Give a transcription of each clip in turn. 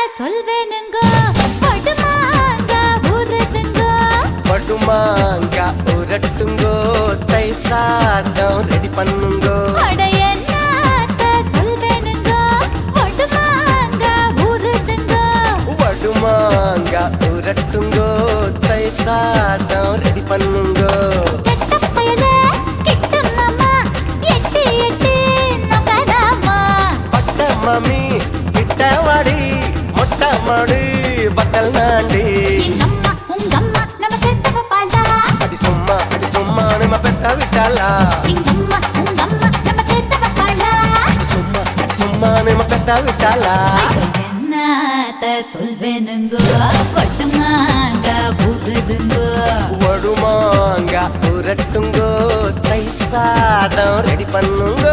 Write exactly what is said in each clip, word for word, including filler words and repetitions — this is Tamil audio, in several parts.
சொல்வேனுங்க படுமாங்க ஊரட்டுங்க படுமாங்க ஊரட்டுங்கோ தை சாதம் ரெடி பண்ணுங்க அடையன்னாத்த சொல்வேனுங்க படுமாங்க ஊரட்டுங்க படுமாங்க ஊரட்டுங்கோ தை சாதம் ரெடி பண்ணுங்க கெட்ட பயலே கிட்ட மாமா எட்டி எட்டி நகராமா பட்ட மாமி கிட்ட வாடி மொட்டை மாடு பட்டல் நாண்டி எங்கம்மா உங்கம்மா நம்ம சேர்த்து பாடா அடி சும்மா அடி சும்மா நம்ம பெத்த விட்டாளா எங்கம்மா உங்கம்மா நம்ம சேர்த்து பாடா அடி சும்மா அடி சும்மா நம்ம பெத்த விட்டாளா என்னத்த சொல்வேனுங்க பட்டுமாங்க புதுதுங்க வடுமாங்க ஊரட்டுங்கோ தை சாதம் ரெடி பண்ணுங்க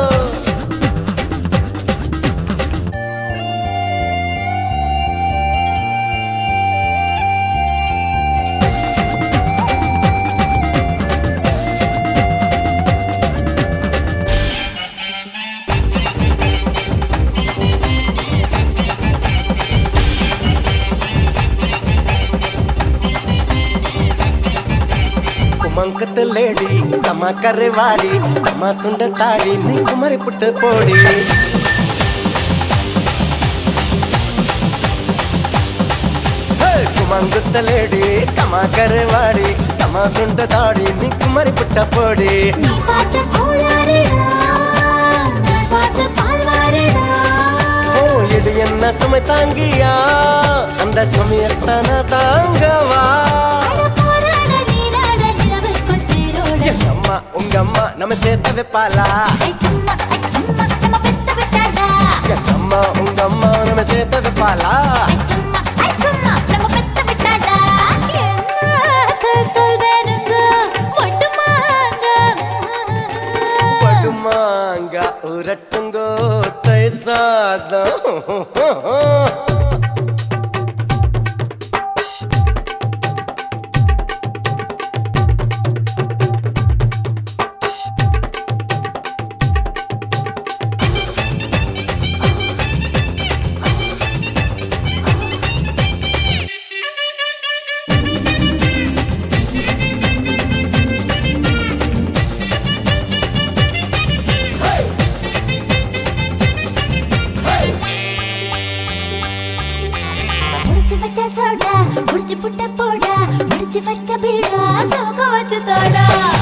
குமங்கத்து லேடி கம்மா கரைவாடி கம்மா துண்ட தாடி நீ குமரி புட்டு போடி குமங்குத்த லேடி கம்மா கரைவாடி கம்மா துண்ட தாடி நீ குமரி புட்ட போடி நீ பார்த்த கோளாறுடா நான் பார்த்த பால்வாறுடா ஓ இது என்ன சுமை தாங்கியா அந்த சுமையத்தான தாங்கவா அட போராட நீராட நிலவுக்குள் தேரோட எங்க அம்மா உங்க அம்மா நம்ம சேர்த்த வைப்பாளா ஐ சும்மா ஐ சும்மா நம்ம பெத்த விட்டாடா எங்க அம்மா உங்க அம்மா நம்ம சேர்த்த வைப்பாளா ஐ சும்மா ஐ சும்மா நம்ம பெத்த விட்டாடா என்னத்த சொல்வேனுங்க ஒட்டுமாங்க படுமாங்க உரட்டுங்கோ தை சாதம் முடிச்சு வச்ச சோடா முடிச்சு புட்ட போடா முடிச்சு வச்ச பீடா சோக வச்சு தோடா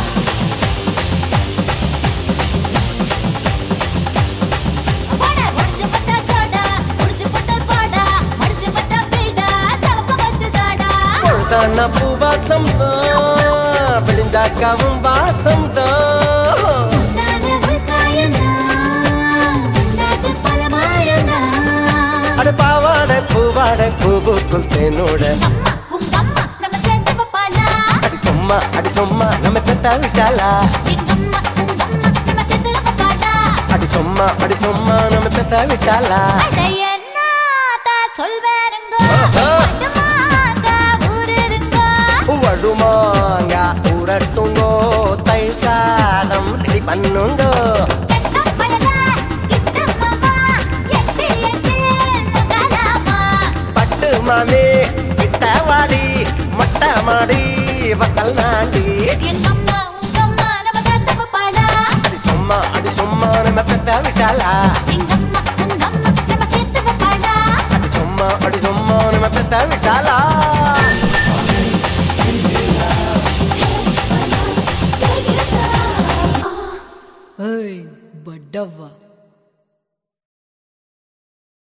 போடா முடிச்சு வச்ச சோடா முடிச்சு புட்ட போடா முடிச்சு வச்ச பீடா சோக வச்சு தோடா பொழுதான பூவாசம் தான் விழிஞ்சாக்காவும் வாசம் தான் நானே உள்காயனா உன்னாச்சு பலமாயனா அட பாவாட பூவாட பூவுக்குள் தேனோட அம்மா உங்க அம்மா நம்ம சேர்த்து பாடா அடி சும்மா அடி சும்மா நம்ம பெத்த விட்டாளா எங்கம்மா உங்க அம்மா நம்ம சேர்த்து பாடா அடி சும்மா அடி சும்மா நம்ம பெத்த விட்டாளா அடையன்னாத்த சொல்வேனுங்க ஆஹா. பட்டுமாங்க ஊருதுங்க வடுமாங்க ஊரட்டுங்கோ தை சாதம் ரெடி பண்ணுங்க கெட்ட பயல கிட்ட மாமா எட்டி எட்டி நகராமா பட்டு மாமி கிட்ட வாடி மொட்டை மாடி வக்கல் நாண்டி எங்கம்மா உங்கம்மா நம்ம சேர்த்து பாடா அடி சும்மா அடி சும்மா நம்ம பெத்த விட்டாளா எங்கம்மா உங்கம்மா நம்ம சேர்த்து பாடா அடி சும்மா அடி சும்மா நம்ம பெத்த விட்டாளா